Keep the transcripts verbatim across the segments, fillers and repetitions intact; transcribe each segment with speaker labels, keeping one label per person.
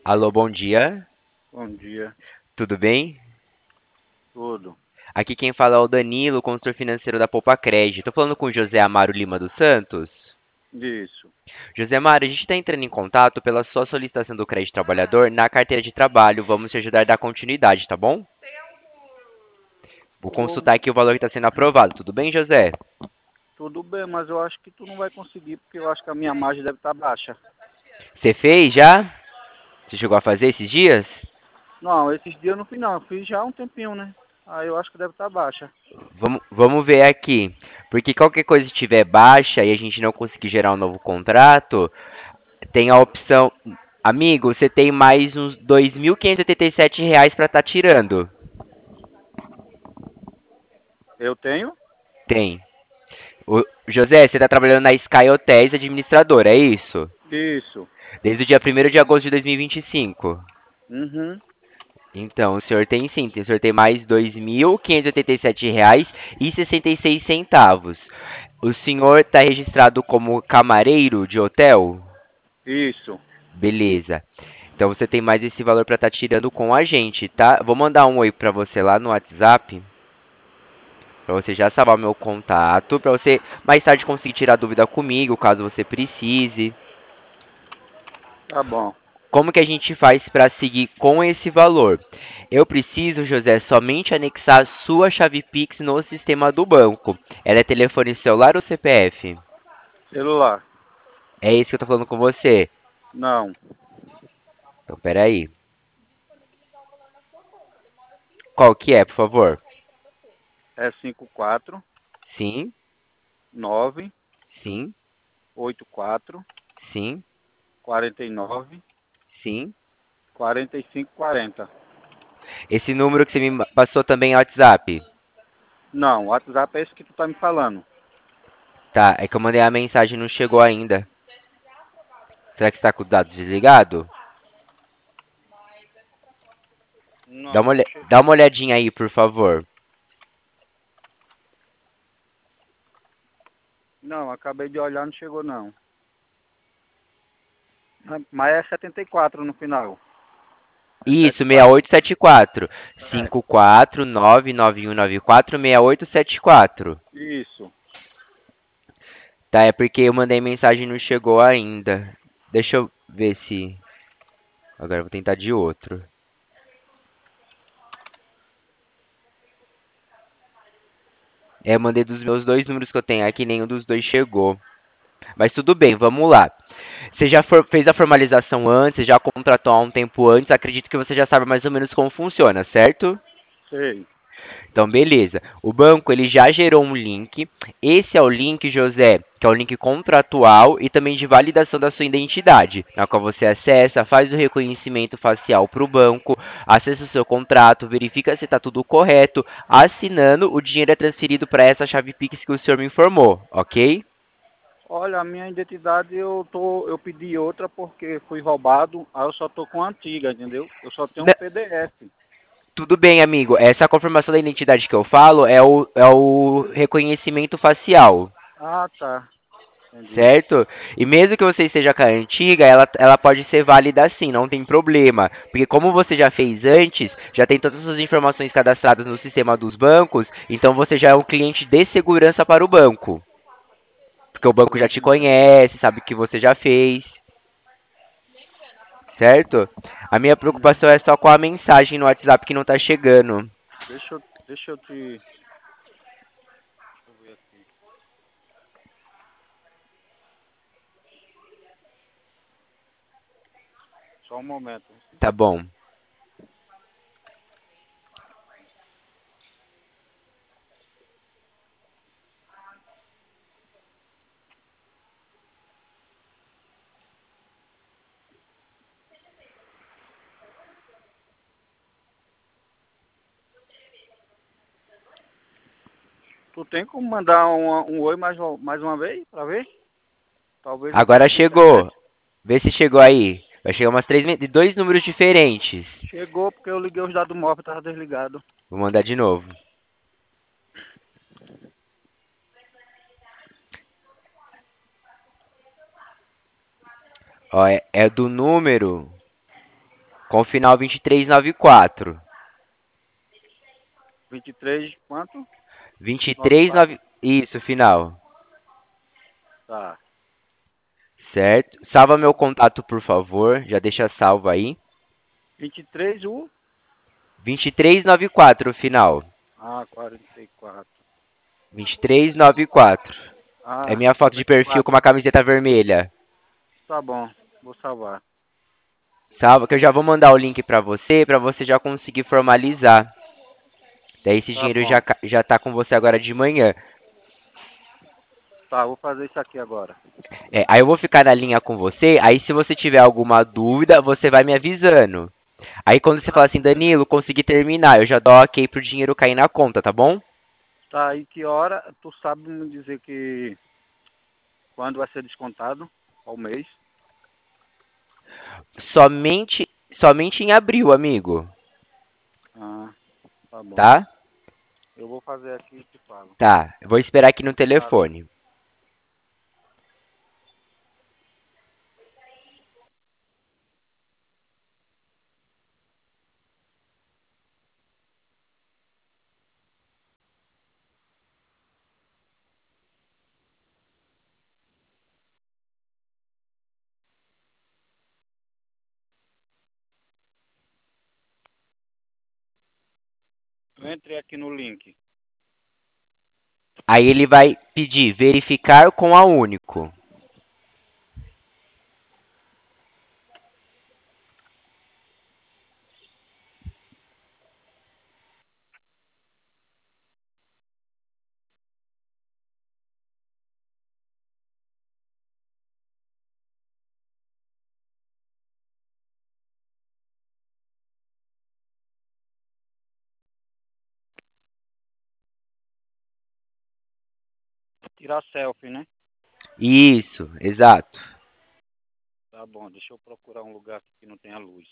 Speaker 1: Alô, bom dia.
Speaker 2: Bom dia,
Speaker 1: Tudo bem?
Speaker 2: tudo.
Speaker 1: Aqui quem fala é o Danilo, consultor financeiro da Poupa Crédito. Tô falando com o José Amaro Lima dos Santos.
Speaker 2: Isso.
Speaker 1: José Amaro, a gente está entrando em contato pela sua solicitação do crédito trabalhador na carteira de trabalho. Vamos te ajudar a dar continuidade, tá bom? Vou
Speaker 2: Ô,
Speaker 1: consultar aqui o valor que está sendo aprovado. Tudo bem, José?
Speaker 2: tudo bem, mas eu acho que tu não vai conseguir, porque eu acho que a minha margem deve estar baixa.
Speaker 1: Você fez já? Você chegou a fazer esses dias?
Speaker 2: Não, esses dias eu não fiz não, eu fiz já há um tempinho, né? Aí eu acho que deve estar baixa.
Speaker 1: Vamos, vamos ver aqui. Porque qualquer coisa que estiver baixa e a gente não conseguir gerar um novo contrato, tem a opção. Amigo, você tem mais uns dois mil quinhentos e oitenta e sete reais para estar tirando.
Speaker 2: Eu tenho?
Speaker 1: Tem. O, José, você está trabalhando na Sky Hotels administradora, é isso?
Speaker 2: Isso.
Speaker 1: Desde o dia primeiro de agosto de dois mil e vinte e cinco.
Speaker 2: Uhum.
Speaker 1: Então, o senhor tem sim, o senhor tem mais dois mil quinhentos e oitenta e sete reais e sessenta e seis centavos. O senhor está registrado como camareiro de hotel?
Speaker 2: Isso.
Speaker 1: Beleza. Então você tem mais esse valor para estar tirando com a gente, tá? Vou mandar um oi para você lá no WhatsApp, para você já salvar meu contato, para você mais tarde conseguir tirar dúvida comigo, caso você precise.
Speaker 2: Tá bom.
Speaker 1: Como que a gente faz para seguir com esse valor? Eu preciso, José, somente anexar sua chave Pix no sistema do banco. Ela é telefone celular ou C P F?
Speaker 2: Celular.
Speaker 1: É isso que eu tô falando com você.
Speaker 2: Não.
Speaker 1: Então, peraí. Qual que é, por favor?
Speaker 2: É cinco quatro
Speaker 1: Sim,
Speaker 2: nove
Speaker 1: sim,
Speaker 2: oito quatro
Speaker 1: sim,
Speaker 2: quarenta e nove
Speaker 1: sim.
Speaker 2: quarenta e cinco quarenta.
Speaker 1: Esse número que você me passou também é WhatsApp.
Speaker 2: Não, o WhatsApp é esse que tu tá me falando.
Speaker 1: Tá, é que eu mandei a mensagem e não chegou ainda. Será que está com o dado desligado? Dá
Speaker 2: Não,
Speaker 1: uma,
Speaker 2: não
Speaker 1: olha-
Speaker 2: chegou.
Speaker 1: dá uma olhadinha aí, por favor.
Speaker 2: Não, acabei de olhar, não chegou não. Mas é setenta e quatro no final. É
Speaker 1: Isso,
Speaker 2: setenta e quatro.
Speaker 1: seis oito sete quatro.
Speaker 2: É,
Speaker 1: cinco quatro nove nove um nove quatro seis oito sete quatro.
Speaker 2: isso.
Speaker 1: Tá, é porque eu mandei mensagem e não chegou ainda. Deixa eu ver se. Agora eu vou tentar de outro. É, eu mandei dos meus dois números que eu tenho aqui, nenhum dos dois chegou. Mas tudo bem, vamos lá. Você já for- fez a formalização antes, você já contratou há um tempo antes, acredito que você já sabe mais ou menos como funciona, certo?
Speaker 2: Sei.
Speaker 1: Então, beleza. O banco ele já gerou um link. Esse é o link, José, que é o link contratual e também de validação da sua identidade, na qual você acessa, faz o reconhecimento facial para o banco, acessa o seu contrato, verifica se está tudo correto. Assinando, o dinheiro é transferido para essa chave Pix que o senhor me informou, ok?
Speaker 2: Olha, a minha identidade eu tô, eu pedi outra porque fui roubado, aí eu só tô com a antiga, entendeu? Eu só tenho um
Speaker 1: N-
Speaker 2: P D F.
Speaker 1: Tudo bem, amigo. Essa confirmação da identidade que eu falo é o, é o reconhecimento facial.
Speaker 2: Ah, tá. Entendi.
Speaker 1: Certo? E mesmo que você esteja com a antiga, ela, ela pode ser válida sim, não tem problema. Porque como você já fez antes, já tem todas as suas informações cadastradas no sistema dos bancos, então você já é um cliente de segurança para o banco. Porque o banco já te
Speaker 2: Pronto, entendi.
Speaker 1: conhece, sabe o que você já fez, certo? A minha
Speaker 2: Uhum.
Speaker 1: preocupação é só com a mensagem no WhatsApp que não está chegando.
Speaker 2: Deixa eu, deixa eu te, deixa eu ver aqui. Só um momento.
Speaker 1: Tá bom.
Speaker 2: Tu tem como mandar um, um oi mais, mais uma vez, pra ver? Talvez eu
Speaker 1: Agora
Speaker 2: tenha de internet.
Speaker 1: chegou. Vê se chegou aí. Vai chegar umas três, men- de dois números diferentes.
Speaker 2: Chegou porque eu liguei os dados móveis, tava desligado.
Speaker 1: Vou mandar de novo. Ó, é, é do número. Com o final vinte e três noventa e quatro.
Speaker 2: vinte e três, quanto?
Speaker 1: vinte e
Speaker 2: Nove
Speaker 1: três
Speaker 2: quatro.
Speaker 1: nove. Isso, final.
Speaker 2: Tá.
Speaker 1: Certo? Salva meu contato, por favor. Já deixa salvo aí.
Speaker 2: vinte e três, o?
Speaker 1: vinte e três noventa e quatro, final.
Speaker 2: Ah, quarenta e quatro.
Speaker 1: vinte e três noventa e quatro. É
Speaker 2: Ah,
Speaker 1: minha foto de
Speaker 2: noventa e
Speaker 1: perfil com
Speaker 2: quatro.
Speaker 1: uma camiseta vermelha.
Speaker 2: Tá bom, vou salvar.
Speaker 1: Salva que eu já vou mandar o link pra você, pra você já conseguir formalizar. Daí esse
Speaker 2: Tá
Speaker 1: dinheiro já,
Speaker 2: bom.
Speaker 1: ca- já tá com você agora de manhã.
Speaker 2: Tá, vou fazer isso aqui agora.
Speaker 1: É, aí eu vou ficar na linha com você, aí se você tiver alguma dúvida, você vai me avisando. Aí quando você
Speaker 2: Tá
Speaker 1: fala assim,
Speaker 2: certo.
Speaker 1: Danilo, consegui terminar, eu já dou ok pro dinheiro cair na conta, tá bom?
Speaker 2: Tá, aí que hora tu sabe me dizer que quando vai ser descontado ao mês?
Speaker 1: Somente, somente em abril, amigo.
Speaker 2: Ah, tá bom.
Speaker 1: Tá?
Speaker 2: Eu vou fazer aqui e te falo.
Speaker 1: Tá. Eu vou esperar aqui no
Speaker 2: Tá.
Speaker 1: telefone.
Speaker 2: Eu entrei aqui no link.
Speaker 1: Aí ele vai pedir verificar com a Único.
Speaker 2: Tirar selfie, né?
Speaker 1: Isso, exato.
Speaker 2: Tá bom, deixa eu procurar um lugar aqui que não tenha luz.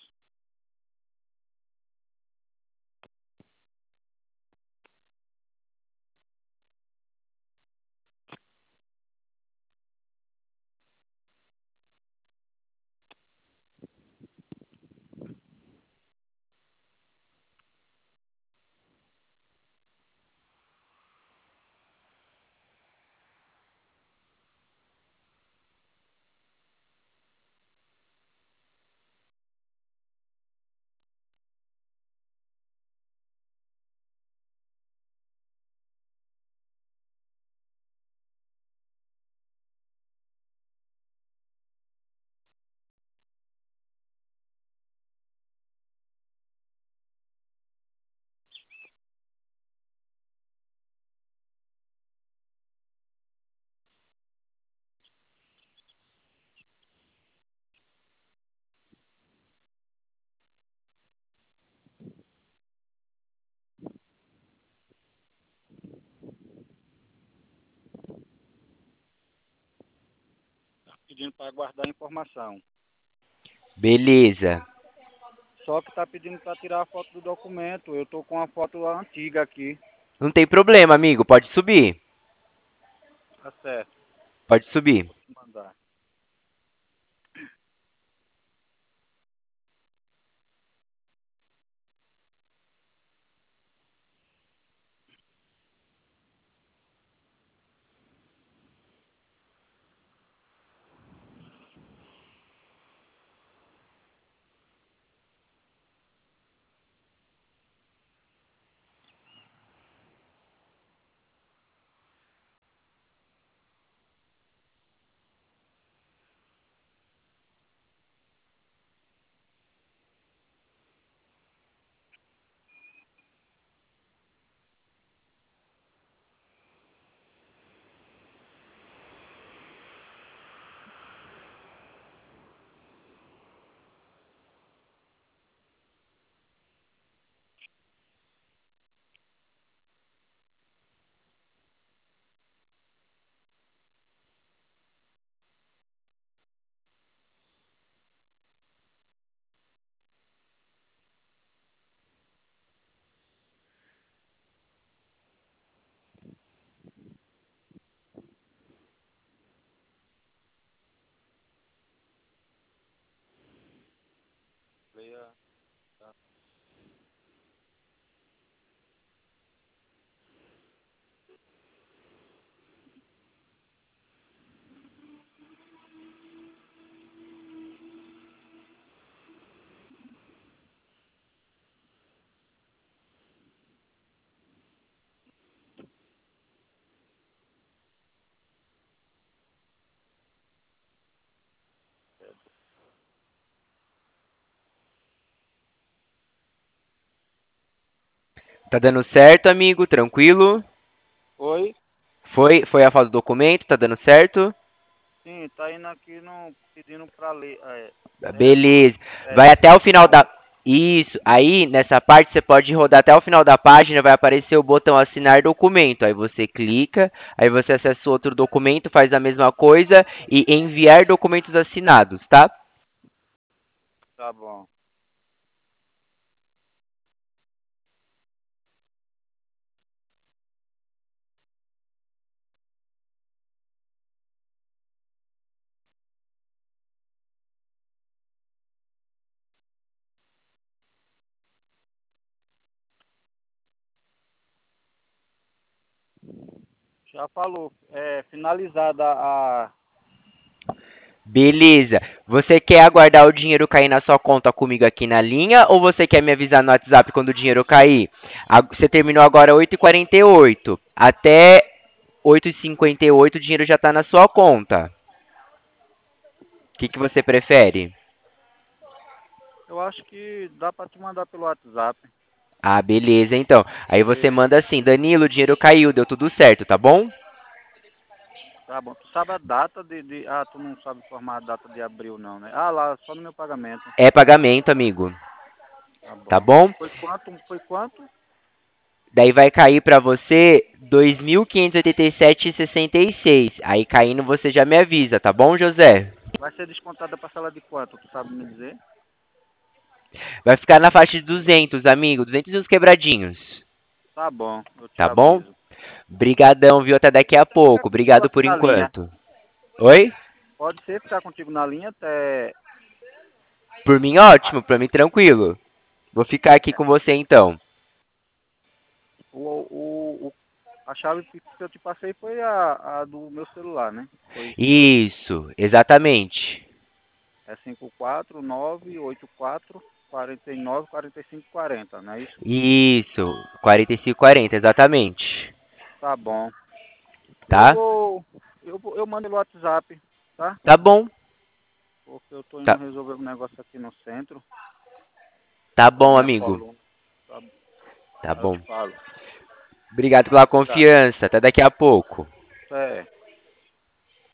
Speaker 2: Tá pedindo para guardar a informação.
Speaker 1: Beleza.
Speaker 2: Só que tá pedindo para tirar a foto do documento. Eu tô com a foto antiga aqui.
Speaker 1: Não tem problema, amigo. Pode subir.
Speaker 2: Tá certo,
Speaker 1: Pode subir.
Speaker 2: vou te mandar. Leia.
Speaker 1: Tá dando certo, amigo? Tranquilo?
Speaker 2: Oi?
Speaker 1: Foi, foi a foto do documento? Tá dando certo?
Speaker 2: Sim, tá indo aqui no, pedindo pra ler. É, é, falou,
Speaker 1: Beleza.
Speaker 2: é,
Speaker 1: Vai até o final
Speaker 2: assinar.
Speaker 1: da. Isso. Aí, nessa parte, você pode rodar até o final da página, vai aparecer o botão assinar documento. Aí você clica, aí você acessa o outro documento, faz a mesma coisa e enviar documentos assinados, tá?
Speaker 2: Tá bom. Já falou. É, finalizada a.
Speaker 1: Beleza. Você quer aguardar o dinheiro cair na sua conta comigo aqui na linha ou você quer me avisar no WhatsApp quando o dinheiro cair? A- Você terminou agora oito e quarenta e oito. Até oito e cinquenta e oito o dinheiro já está na sua conta. O que que você prefere?
Speaker 2: Eu acho que dá pra te mandar pelo WhatsApp.
Speaker 1: Ah, beleza, então. Aí você
Speaker 2: Porque,
Speaker 1: manda assim, Danilo, o dinheiro caiu, deu tudo certo, tá bom?
Speaker 2: tá bom. Tu sabe a data de, de. Ah, tu não sabe formar a data de abril, não, né? Ah, lá, só no meu pagamento.
Speaker 1: É pagamento, amigo,
Speaker 2: Tá
Speaker 1: tá
Speaker 2: bom.
Speaker 1: bom?
Speaker 2: Foi quanto? Foi quanto?
Speaker 1: Daí vai cair pra você dois mil quinhentos e oitenta e sete e sessenta e seis. Aí caindo você já me avisa, tá bom, José?
Speaker 2: Vai ser descontada a parcela de quanto? Tu sabe me dizer?
Speaker 1: Vai ficar na faixa de duzentos, amigo, duzentos e uns quebradinhos,
Speaker 2: Tá bom, eu te
Speaker 1: tá bom?
Speaker 2: aviso.
Speaker 1: Brigadão, viu? Até daqui a
Speaker 2: Pode ficar
Speaker 1: pouco.
Speaker 2: contigo
Speaker 1: Obrigado
Speaker 2: aqui
Speaker 1: por
Speaker 2: na linha.
Speaker 1: enquanto. Oi?
Speaker 2: Pode ser ficar contigo na linha até.
Speaker 1: Por mim, ótimo, por mim, tranquilo. Vou ficar aqui com você então.
Speaker 2: O, o, o, a chave que eu te passei foi a, a do meu celular, né? Foi
Speaker 1: Isso, exatamente.
Speaker 2: é cinco quatro nove oito quatro quatro nove quatro cinco quatro zero, não é isso?
Speaker 1: Isso, quarenta e cinco quarenta, exatamente.
Speaker 2: Tá bom. Eu
Speaker 1: Tá?
Speaker 2: vou. Eu, vou- eu mando no WhatsApp, tá?
Speaker 1: Tá bom.
Speaker 2: Porque eu tô indo
Speaker 1: Tá,
Speaker 2: resolver um negócio aqui no centro
Speaker 1: tá
Speaker 2: com a
Speaker 1: bom,
Speaker 2: minha
Speaker 1: amigo.
Speaker 2: coluna. Tá?
Speaker 1: Tá
Speaker 2: Aí eu
Speaker 1: bom.
Speaker 2: te falo.
Speaker 1: Obrigado pela
Speaker 2: Tá.
Speaker 1: confiança. Até daqui a pouco.
Speaker 2: É.